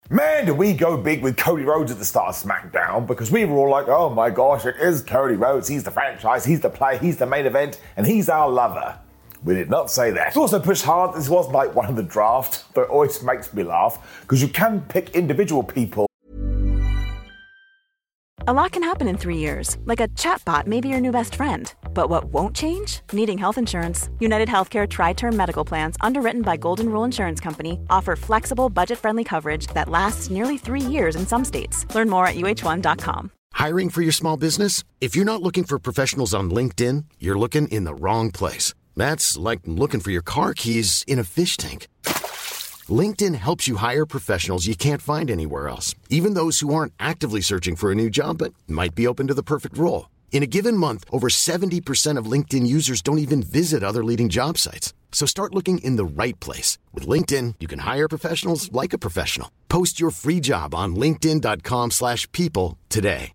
Man, did we go big with Cody Rhodes at the start of SmackDown, because we were all like, oh my gosh, it is Cody Rhodes, he's the franchise, he's the play, he's the main event, and he's our lover. We did not say that. We also pushed hard this wasn't like one of the draft, but it always makes me laugh, because you can pick individual people. A lot can happen in 3 years, like a chatbot may be your new best friend. But what won't change? Needing health insurance. United Healthcare Tri-Term Medical Plans, underwritten by Golden Rule Insurance Company, offer flexible, budget-friendly coverage that lasts nearly 3 years in some states. Learn more at UH1.com. Hiring for your small business? If you're not looking for professionals on LinkedIn, you're looking in the wrong place. That's like looking for your car keys in a fish tank. LinkedIn helps you hire professionals you can't find anywhere else, even those who aren't actively searching for a new job but might be open to the perfect role. In a given month, over 70% of LinkedIn users don't even visit other leading job sites. So start looking in the right place. With LinkedIn, you can hire professionals like a professional. Post your free job on linkedin.com/people today.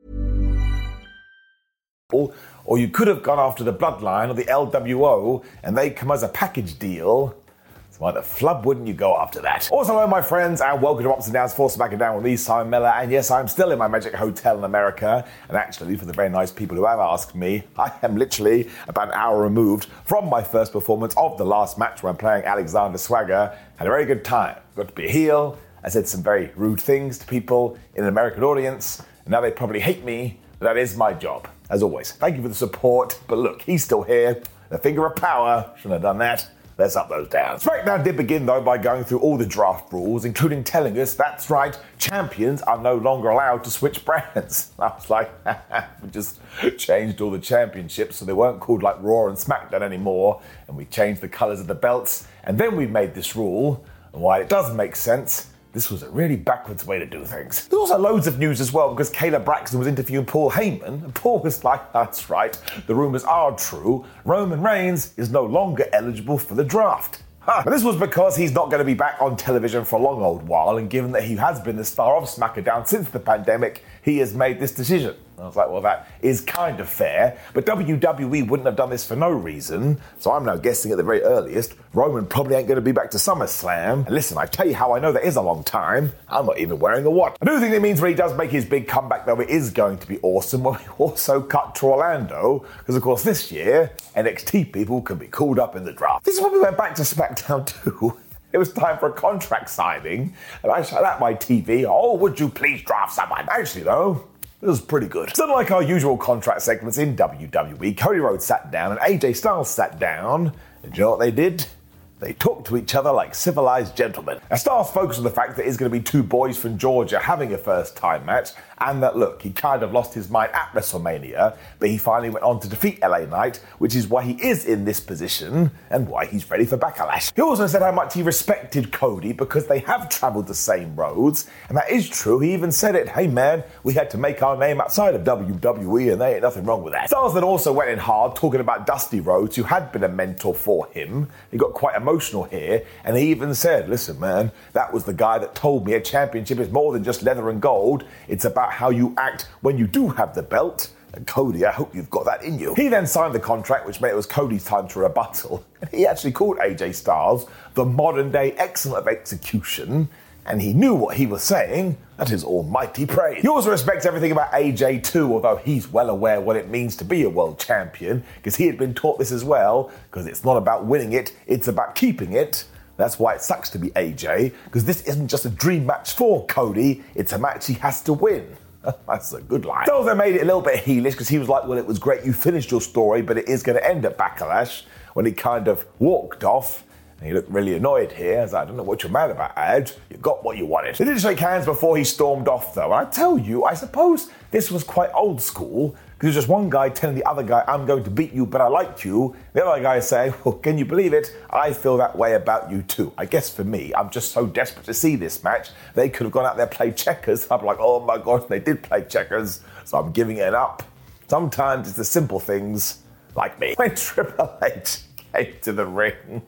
Or you could have gone after the Bloodline or the LWO, and they come as a package deal. Why the flub wouldn't you go after that? Also, hello my friends, and welcome to Ups and Downs for SmackDown with me, Simon Miller. And yes, I'm still in my magic hotel in America. And actually, for the very nice people who have asked me, I am literally about an hour removed from my first performance of the last match where I'm playing Alexander Swagger. Had a very good time. Got to be a heel. I said some very rude things to people in an American audience. And now they probably hate me, but that is my job. As always, thank you for the support. But look, he's still here. The finger of power. Shouldn't have done that. Let's up those down. SmackDown did begin, though, by going through all the draft rules, including telling us, that's right, champions are no longer allowed to switch brands. I was like, we just changed all the championships so they weren't called like Raw and SmackDown anymore, and we changed the colours of the belts, and then we made this rule, and while it does make sense, this was a really backwards way to do things. There's also loads of news as well, because Kayla Braxton was interviewing Paul Heyman, and Paul was like, that's right, the rumours are true, Roman Reigns is no longer eligible for the draft. But this was because he's not going to be back on television for a long old while, and given that he has been the star of SmackDown since the pandemic, he has made this decision. I was like, well, that is kind of fair, but WWE wouldn't have done this for no reason, so I'm now guessing at the very earliest, Roman probably ain't going to be back to SummerSlam. And listen, I tell you how I know that is a long time, I'm not even wearing a watch. I do think it means when he does make his big comeback, though, it is going to be awesome when we also cut to Orlando, because of course this year, NXT people can be called up in the draft. This is when we went back to SmackDown too. It was time for a contract signing, and I shut out my TV, oh, would you please draft someone? Actually, though, it was pretty good. So unlike our usual contract segments in WWE, Cody Rhodes sat down and AJ Styles sat down, and do you know what they did? They talked to each other like civilized gentlemen. Now, Styles focused on the fact that it's going to be two boys from Georgia having a first-time match, and that, look, he kind of lost his mind at WrestleMania, but he finally went on to defeat LA Knight, which is why he is in this position, and why he's ready for Backlash. He also said how much he respected Cody because they have travelled the same roads, and that is true. He even said it, hey man, we had to make our name outside of WWE, and there ain't nothing wrong with that. Styles then also went in hard, talking about Dusty Rhodes, who had been a mentor for him. He got quite emotional here, and he even said, listen man, that was the guy that told me a championship is more than just leather and gold, it's about how you act when you do have the belt. And Cody, I hope you've got that in you. He then signed the contract, which meant it was Cody's time to rebuttal. And he actually called AJ Styles the modern day excellent of execution. And he knew what he was saying. That is almighty praise. He also respects everything about AJ too, although he's well aware what it means to be a world champion, because he had been taught this as well, because it's not about winning it, it's about keeping it. That's why it sucks to be AJ, because this isn't just a dream match for Cody, it's a match he has to win. That's a good line. So they made it a little bit heelish, because he was like, well, it was great you finished your story, but it is going to end at Backlash, when he kind of walked off. And he looked really annoyed here. I was like, I don't know what you're mad about, Edge. You got what you wanted. They did shake hands before he stormed off, though. And I tell you, I suppose this was quite old school, because there's just one guy telling the other guy, I'm going to beat you, but I like you. The other guy saying, well, can you believe it? I feel that way about you too. I guess for me, I'm just so desperate to see this match. They could have gone out there and played checkers. I'm like, oh my gosh, they did play checkers, so I'm giving it up. Sometimes it's the simple things like me. When Triple H to the ring.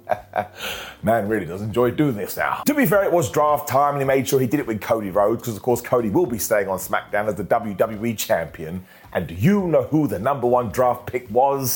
Man really does enjoy doing this now. To be fair, it was draft time, and he made sure he did it with Cody Rhodes, because of course Cody will be staying on SmackDown as the WWE champion. And do you know who the number one draft pick was?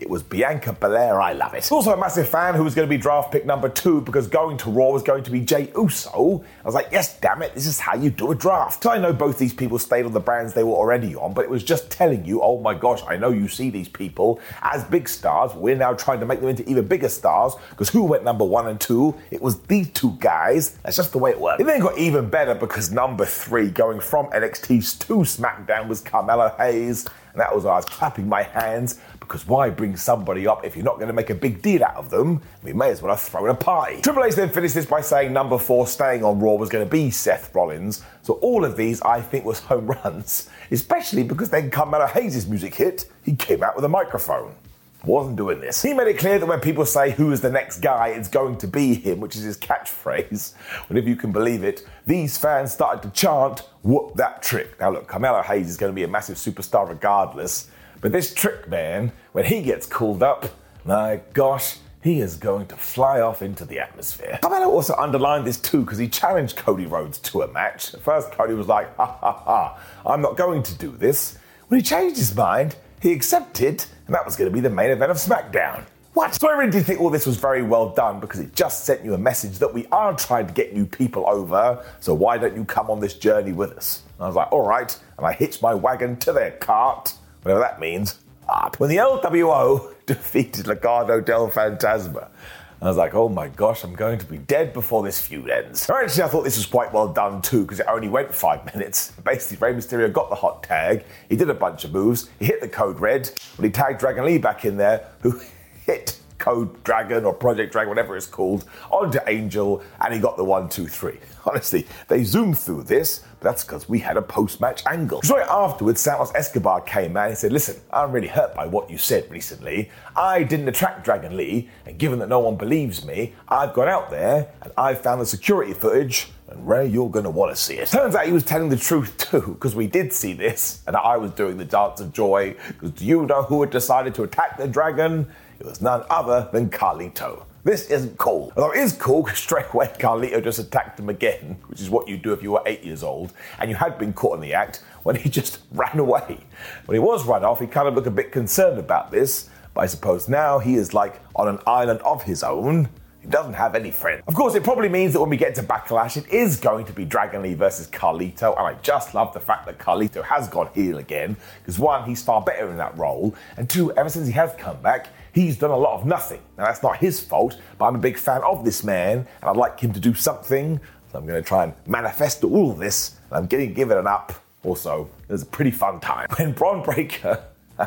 It was Bianca Belair. I love it. Also a massive fan who was going to be draft pick number 2 because going to Raw was going to be Jey Uso. I was like, yes, damn it, this is how you do a draft. So I know both these people stayed on the brands they were already on, but it was just telling you, oh my gosh, I know you see these people as big stars. We're now trying to make them into even bigger stars because who went number 1 and 2? It was these 2 guys. That's just the way it worked. It then got even better because number 3 going from NXT to SmackDown was Carmelo Hayes. And that was why I was clapping my hands, because why bring somebody up if you're not going to make a big deal out of them? We may as well have thrown a party. Triple H then finished this by saying number 4 staying on Raw was going to be Seth Rollins. So all of these I think was home runs, especially because then Carmelo Hayes' music hit, he came out with a microphone. Wasn't doing this. He made it clear that when people say who is the next guy, it's going to be him, which is his catchphrase. But if you can believe it, these fans started to chant, whoop that trick. Now look, Carmelo Hayes is going to be a massive superstar regardless, but this trick man, when he gets called up, my gosh, he is going to fly off into the atmosphere. Carmelo also underlined this too because he challenged Cody Rhodes to a match. At first Cody was like, ha ha ha, I'm not going to do this. When he changed his mind, he accepted, and that was going to be the main event of SmackDown. What? So I really did think all this was very well done because it just sent you a message that we are trying to get new people over, so why don't you come on this journey with us? And I was like, all right, and I hitched my wagon to their cart, whatever that means, up. When the LWO defeated Legado del Fantasma, I was like, oh my gosh, I'm going to be dead before this feud ends. Actually, I thought this was quite well done too, because it only went 5 minutes. Basically, Rey Mysterio got the hot tag, he did a bunch of moves, he hit the Code Red, but he tagged Dragon Lee back in there, who hit Code Dragon or Project Dragon, whatever it's called, onto Angel, and he got the 1, 2, 3. Honestly, they zoomed through this, but that's because we had a post-match angle. So afterwards, Santos Escobar came out and said, listen, I'm really hurt by what you said recently. I didn't attract Dragon Lee, and given that no one believes me, I've gone out there and I've found the security footage, and Ray, you're going to want to see it. Turns out he was telling the truth too, because we did see this, and I was doing the dance of joy, because do you know who had decided to attack the dragon? It was none other than Carlito. This isn't cool. Although it is cool, because straight away Carlito just attacked him again, which is what you do if you were 8 years old, and you had been caught in the act, when he just ran away. When he was run off, he kind of looked a bit concerned about this, but I suppose now he is like on an island of his own. He doesn't have any friends. Of course, it probably means that when we get to Backlash, it is going to be Dragon Lee versus Carlito, and I just love the fact that Carlito has gone heel again, because 1, he's far better in that role, and 2, ever since he has come back, he's done a lot of nothing. Now, that's not his fault, but I'm a big fan of this man, and I'd like him to do something, so I'm going to try and manifest all of this, and I'm going to give it an up. Also, it was a pretty fun time when Bron Breakker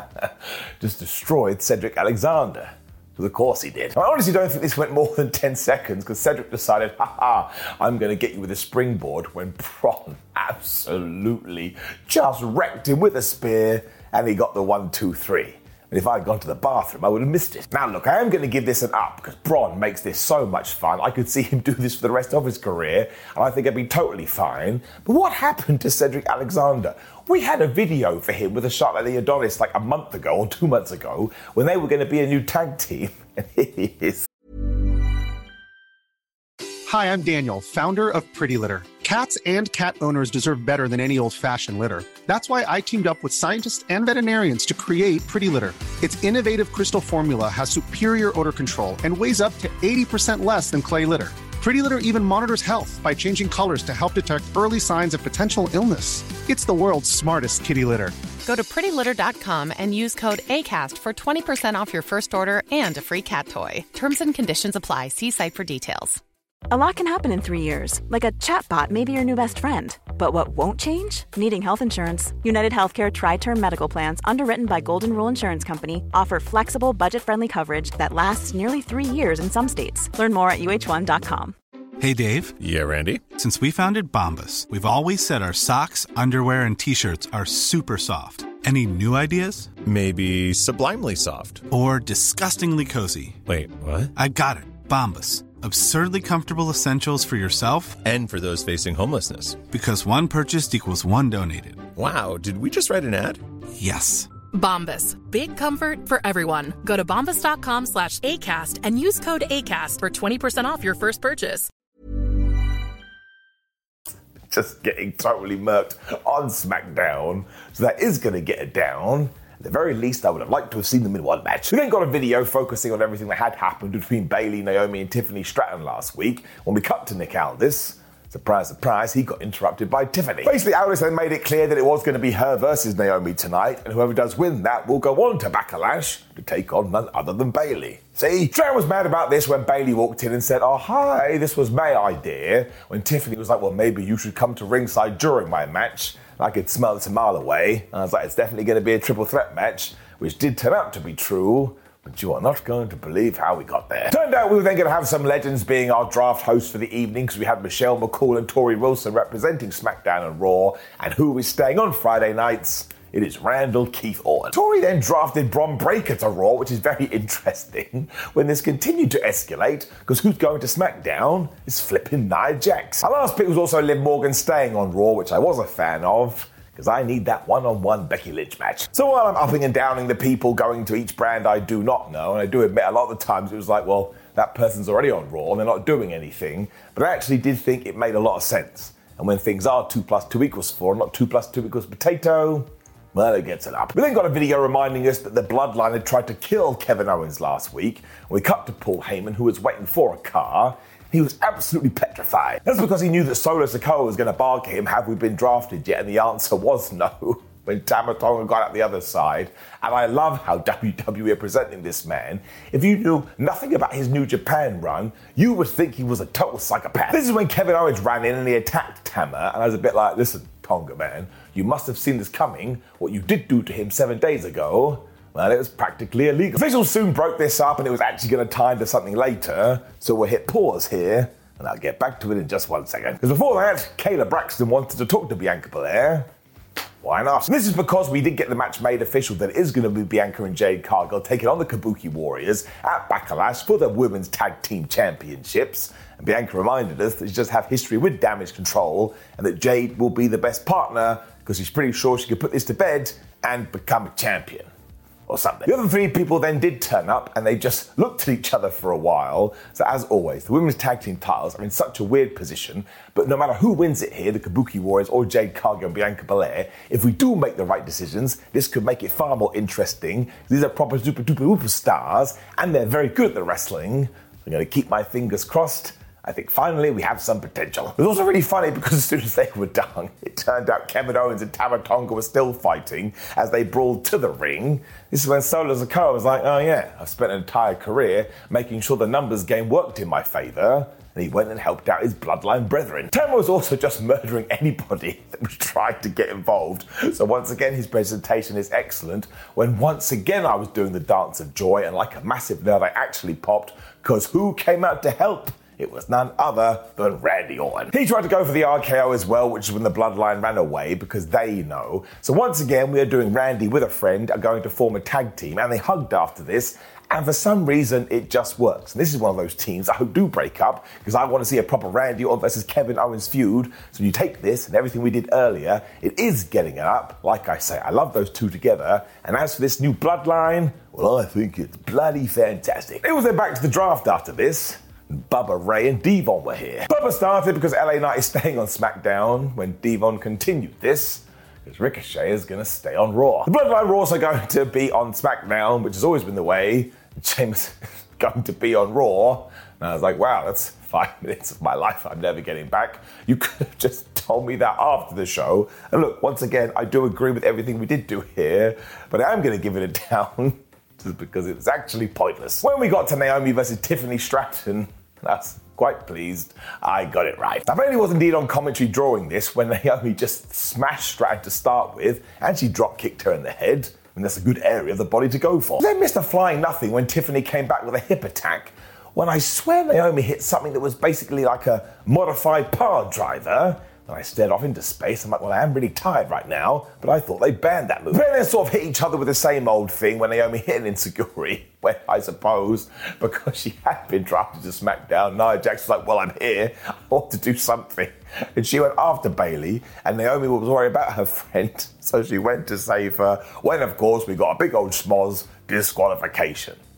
just destroyed Cedric Alexander. Because of course he did. I honestly don't think this went more than 10 seconds because Cedric decided, I'm going to get you with a springboard, when Bron absolutely just wrecked him with a spear and he got the 1, 2, 3. And if I had gone to the bathroom, I would have missed it. Now look, I am going to give this an up because Bron makes this so much fun. I could see him do this for the rest of his career and I think I'd be totally fine. But what happened to Cedric Alexander? We had a video for him with a shot like the Adonis like a month ago or 2 months ago when they were going to be a new tag team. And here he is. Hi, I'm Daniel, founder of Pretty Litter. Cats and cat owners deserve better than any old-fashioned litter. That's why I teamed up with scientists and veterinarians to create Pretty Litter. Its innovative crystal formula has superior odor control and weighs up to 80% less than clay litter. Pretty Litter even monitors health by changing colors to help detect early signs of potential illness. It's the world's smartest kitty litter. Go to prettylitter.com and use code ACAST for 20% off your first order and a free cat toy. Terms and conditions apply. See site for details. A lot can happen in 3 years, like a chatbot may be your new best friend. But what won't change? Needing health insurance. United Healthcare Tri-Term Medical Plans, underwritten by Golden Rule Insurance Company, offer flexible, budget-friendly coverage that lasts nearly 3 years in some states. Learn more at uh1.com. Hey, Dave. Yeah, Randy. Since we founded Bombas, we've always said our socks, underwear, and T-shirts are super soft. Any new ideas? Maybe sublimely soft. Or disgustingly cozy. Wait, what? I got it. Bombas. Absurdly comfortable essentials for yourself and for those facing homelessness. Because one purchased equals one donated. Wow, did we just write an ad? Yes. Bombas. Big comfort for everyone. Go to bombas.com/ACAST and use code ACAST for 20% off your first purchase. Just getting totally murked on SmackDown. So that is going to get a down. At the very least, I would have liked to have seen them in one match. We then got a video focusing on everything that had happened between Bayley, Naomi, and Tiffany Stratton last week. When we cut to Nick Aldis, surprise, surprise, he got interrupted by Tiffany. Basically, Aldis then made it clear that it was going to be her versus Naomi tonight, and whoever does win that will go on to Backlash to take on none other than Bayley. See, Stratton was mad about this when Bayley walked in and said, "Oh, hi, this was my idea," when Tiffany was like, "Well, maybe you should come to ringside during my match. I could smell it a mile away." And I was like, it's definitely going to be a triple threat match, which did turn out to be true. But you are not going to believe how we got there. Turned out we were then going to have some legends being our draft hosts for the evening, because we had Michelle McCool and Tori Wilson representing SmackDown and Raw. And who is staying on Friday nights? It is Randall Keith Orton. Tori then drafted Bron Breakker to Raw, which is very interesting when this continued to escalate, because who's going to SmackDown is flipping Nia Jax. Our last pick was also Liv Morgan staying on Raw, which I was a fan of, because I need that one-on-one Becky Lynch match. So while I'm upping and downing the people going to each brand I do not know, and I do admit a lot of the times it was like, well, that person's already on Raw and they're not doing anything, but I actually did think it made a lot of sense. And when things are 2 + 2 = 4, not 2 + 2 = potato, well, it gets it up. We then got a video reminding us that the Bloodline had tried to kill Kevin Owens last week. We cut to Paul Heyman, who was waiting for a car. He was absolutely petrified. That's because he knew that Solo Sikoa was going to bark at him, "Have we been drafted yet?" And the answer was no, when Tama Tonga got out the other side. And I love how WWE are presenting this man. If you knew nothing about his New Japan run, you would think he was a total psychopath. This is when Kevin Owens ran in and he attacked Tama, and I was a bit like, listen, Tonga man, you must have seen this coming. What you did do to him 7 days ago, well, it was practically illegal. Officials soon broke this up, and it was actually going to tie into something later, so we'll hit pause here, and I'll get back to it in just 1 second. Because before that, Kayla Braxton wanted to talk to Bianca Belair. Why not? And this is because we did get the match made official that it is going to be Bianca and Jade Cargill taking on the Kabuki Warriors at Backlash for the Women's Tag Team Championships. And Bianca reminded us that she does have history with Damage Control, and that Jade will be the best partner because she's pretty sure she could put this to bed and become a champion. Or something. The other 3 people then did turn up, and they just looked at each other for a while. So as always, the women's tag team titles are in such a weird position, but no matter who wins it here, the Kabuki Warriors or Jade Cargill and Bianca Belair, if we do make the right decisions, this could make it far more interesting. These are proper super duper whooper stars, and they're very good at the wrestling. I'm going to keep my fingers crossed. I think finally we have some potential. It was also really funny because as soon as they were done, it turned out Kevin Owens and Tama Tonga were still fighting as they brawled to the ring. This is when Solo Sikoa was like, oh yeah, I've spent an entire career making sure the numbers game worked in my favour. And he went and helped out his Bloodline brethren. Tama was also just murdering anybody that was trying to get involved. So once again, his presentation is excellent. When once again I was doing the dance of joy, and like a massive nerd I actually popped, because who came out to help? It was none other than Randy Orton. He tried to go for the RKO as well, which is when the Bloodline ran away, because they know. So once again, we are doing Randy with a friend, are going to form a tag team, and they hugged after this, and for some reason, it just works. And this is one of those teams I hope do break up, because I want to see a proper Randy Orton versus Kevin Owens feud. So you take this and everything we did earlier, it is getting it up. Like I say, I love those two together. And as for this new Bloodline, well, I think it's bloody fantastic. It was then back to the draft after this. Bubba Ray and Devon were here. Bubba started because LA Knight is staying on SmackDown when Devon continued this, because Ricochet is going to stay on Raw. The Bloodline were also going to be on SmackDown, which has always been the way. Sheamus is going to be on Raw. And I was like, wow, that's 5 minutes of my life I'm never getting back. You could have just told me that after the show. And look, once again, I do agree with everything we did do here, but I am going to give it a down. Because it was actually pointless. When we got to Naomi versus Tiffany Stratton, I was quite pleased I got it right. Now, Bayley was indeed on commentary drawing this when Naomi just smashed Stratton to start with, and she drop kicked her in the head, and that's a good area of the body to go for. Then missed a flying nothing when Tiffany came back with a hip attack, when I swear Naomi hit something that was basically like a modified power driver. And I stared off into space. I'm like, well, I am really tired right now, but I thought they banned that move. But then sort of hit each other with the same old thing when Naomi hit an Insecurity, where I suppose, because she had been drafted to SmackDown, Nia Jax was like, well, I'm here, I want to do something. And she went after Bayley, and Naomi was worried about her friend, so she went to save her, when, of course, we got a big old schmoz disqualification.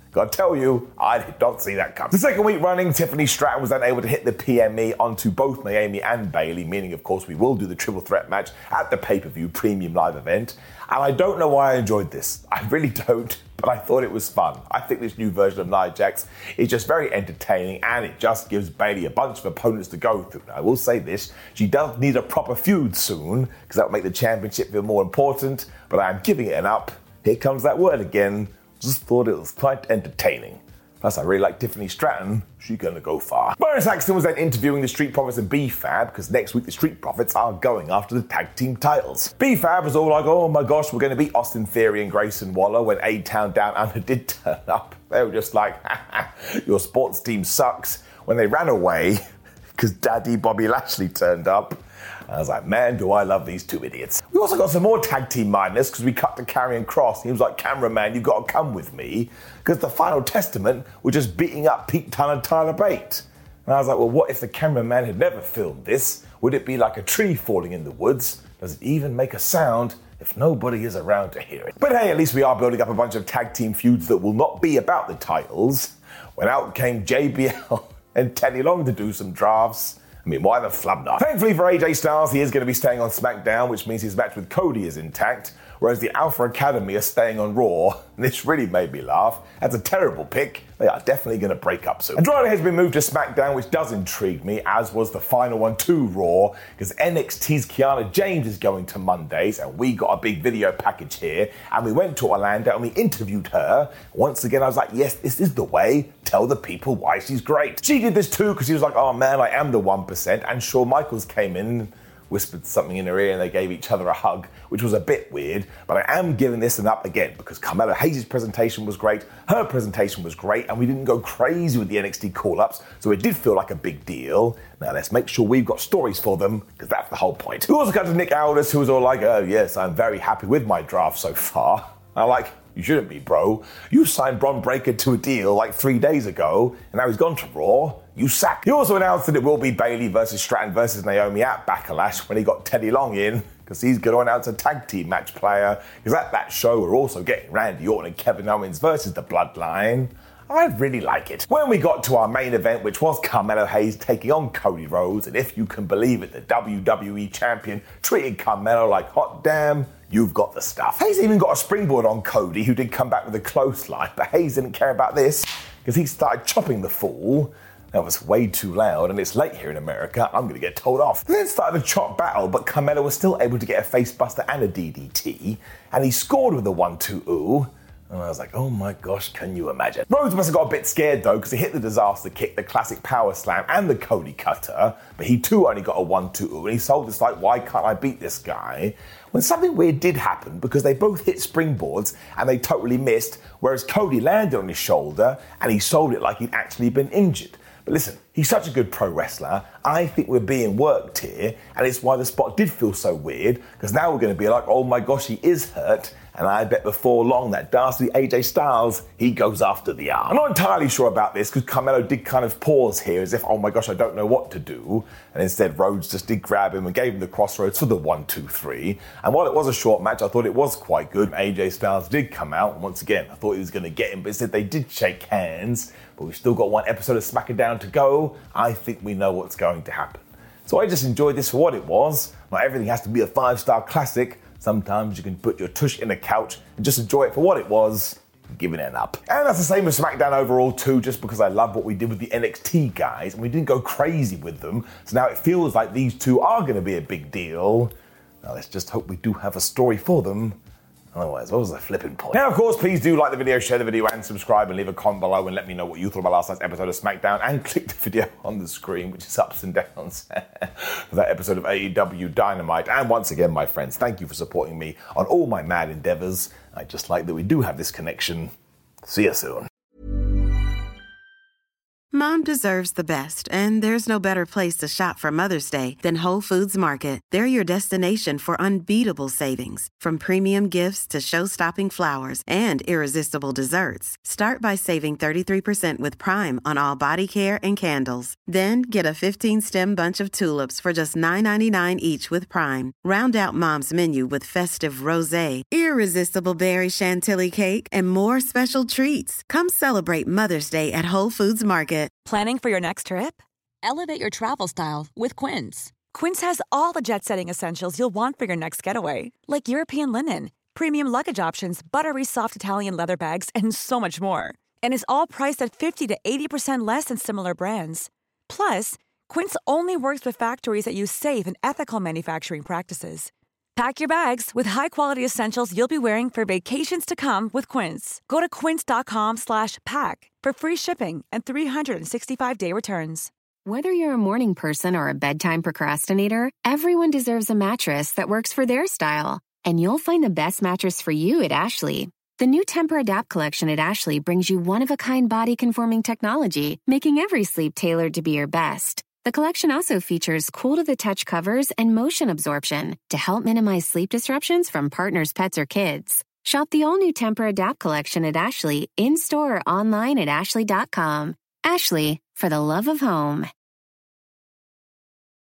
Gotta tell you, I did not see that coming. The second week running, Tiffany Stratton was then able to hit the PME onto both Naomi and Bayley, meaning, of course, we will do the triple threat match at the pay-per-view premium live event. And I don't know why I enjoyed this. I really don't, but I thought it was fun. I think this new version of Nia Jax is just very entertaining, and it just gives Bayley a bunch of opponents to go through. Now, I will say this, she does need a proper feud soon, because that will make the championship feel more important, but I am giving it an up. Here comes that word again. Just thought it was quite entertaining. Plus, I really like Tiffany Stratton. She's gonna go far. Byron Saxton was then interviewing the Street Profits and B-Fab, because next week the Street Profits are going after the tag team titles. B-Fab was all like, oh my gosh, we're gonna beat Austin Theory and Grayson Waller when A-Town Down Under did turn up. They were just like, your sports team sucks. When they ran away, because Daddy Bobby Lashley turned up, I was like, man, do I love these two idiots. We also got some more tag team madness because we cut to Karrion Kross. He was like, cameraman, you've got to come with me. Because the Final Testament were just beating up Pete Dunne and Tyler Bate. And I was like, well, what if the cameraman had never filmed this? Would it be like a tree falling in the woods? Does it even make a sound if nobody is around to hear it? But hey, at least we are building up a bunch of tag team feuds that will not be about the titles. When out came JBL and Teddy Long to do some drafts. I mean, why the flub not? Thankfully for AJ Styles, he is going to be staying on SmackDown, which means his match with Cody is intact, whereas the Alpha Academy are staying on Raw. And this really made me laugh. That's a terrible pick. They are definitely going to break up soon. Andrade has been moved to SmackDown, which does intrigue me, as was the final one to Raw, because NXT's Kiana James is going to Mondays, and we got a big video package here, and we went to Orlando and we interviewed her. Once again, I was like, yes, this is the way. Tell the people why she's great. She did this too, because she was like, oh man, I am the 1%, and Shawn Michaels came in, whispered something in her ear, and they gave each other a hug, which was a bit weird, but I am giving this an up again, because Carmelo Hayes' presentation was great, her presentation was great, and we didn't go crazy with the NXT call-ups, so it did feel like a big deal. Now let's make sure we've got stories for them, because that's the whole point. We also got to Nick Aldis, who was all like, oh yes, I'm very happy with my draft so far. I'm like, you shouldn't be, bro. You signed Bron Breakker to a deal like 3 days ago, and now he's gone to Raw. You sacked. He also announced that it will be Bayley versus Stratton versus Naomi at Backlash when he got Teddy Long in, because he's going to announce a tag team match player, because at that show we're also getting Randy Orton and Kevin Owens versus the Bloodline. I really like it. When we got to our main event, which was Carmelo Hayes taking on Cody Rhodes, and if you can believe it, the WWE champion treated Carmelo like hot damn, you've got the stuff. Hayes even got a springboard on Cody, who did come back with a clothesline, but Hayes didn't care about this, because he started chopping the fool. That was way too loud, and it's late here in America. I'm going to get told off. They then started a chop battle, but Carmelo was still able to get a facebuster and a DDT, and he scored with a 1-2-ooh. And I was like, oh my gosh, can you imagine? Rhodes must have got a bit scared though, because he hit the disaster kick, the classic power slam, and the Cody cutter, but he too only got a 1-2-ooh, and he sold this like, why can't I beat this guy? When something weird did happen, because they both hit springboards and they totally missed, whereas Cody landed on his shoulder and he sold it like he'd actually been injured. But listen, he's such a good pro wrestler. I think we're being worked here, and it's why the spot did feel so weird, because now we're going to be like, oh my gosh, he is hurt, and I bet before long that dastardly AJ Styles, he goes after the arm. I'm not entirely sure about this, because Carmelo did kind of pause here as if, oh my gosh, I don't know what to do, and instead Rhodes just did grab him and gave him the crossroads for the 1-2-3, and while it was a short match, I thought it was quite good. AJ Styles did come out, and once again, I thought he was going to get him, but instead they did shake hands, but we've still got one episode of SmackDown to go. I think we know what's going to happen. So I just enjoyed this for what it was. Not everything has to be a 5-star classic. Sometimes you can put your tush in a couch and just enjoy it for what it was, giving it an up. And that's the same with SmackDown overall too, just because I love what we did with the NXT guys, and we didn't go crazy with them. So now it feels like these two are going to be a big deal. Now let's just hope we do have a story for them. Otherwise, what was the flipping point? Now, of course, please do like the video, share the video, and subscribe, and leave a comment below and let me know what you thought about last night's episode of SmackDown, and click the video on the screen, which is ups and downs, for that episode of AEW Dynamite. And once again, my friends, thank you for supporting me on all my mad endeavors. I just like that we do have this connection. See you soon. Mom deserves the best, and there's no better place to shop for Mother's Day than Whole Foods Market. They're your destination for unbeatable savings, from premium gifts to show-stopping flowers and irresistible desserts. Start by saving 33% with Prime on all body care and candles. Then get a 15-stem bunch of tulips for just $9.99 each with Prime. Round out Mom's menu with festive rosé, irresistible berry chantilly cake, and more special treats. Come celebrate Mother's Day at Whole Foods Market. Planning for your next trip? Elevate your travel style with Quince. Quince has all the jet-setting essentials you'll want for your next getaway, like European linen, premium luggage options, buttery soft Italian leather bags, and so much more. And is all priced at 50 to 80% less than similar brands. Plus, Quince only works with factories that use safe and ethical manufacturing practices. Pack your bags with high-quality essentials you'll be wearing for vacations to come with Quince. Go to quince.com/pack for free shipping and 365-day returns. Whether you're a morning person or a bedtime procrastinator, everyone deserves a mattress that works for their style. And you'll find the best mattress for you at Ashley. The new Temper-Adapt collection at Ashley brings you one-of-a-kind body-conforming technology, making every sleep tailored to be your best. The collection also features cool-to-the-touch covers and motion absorption to help minimize sleep disruptions from partners, pets, or kids. Shop the all-new Temper-Adapt collection at Ashley, in-store or online at ashley.com. Ashley, for the love of home.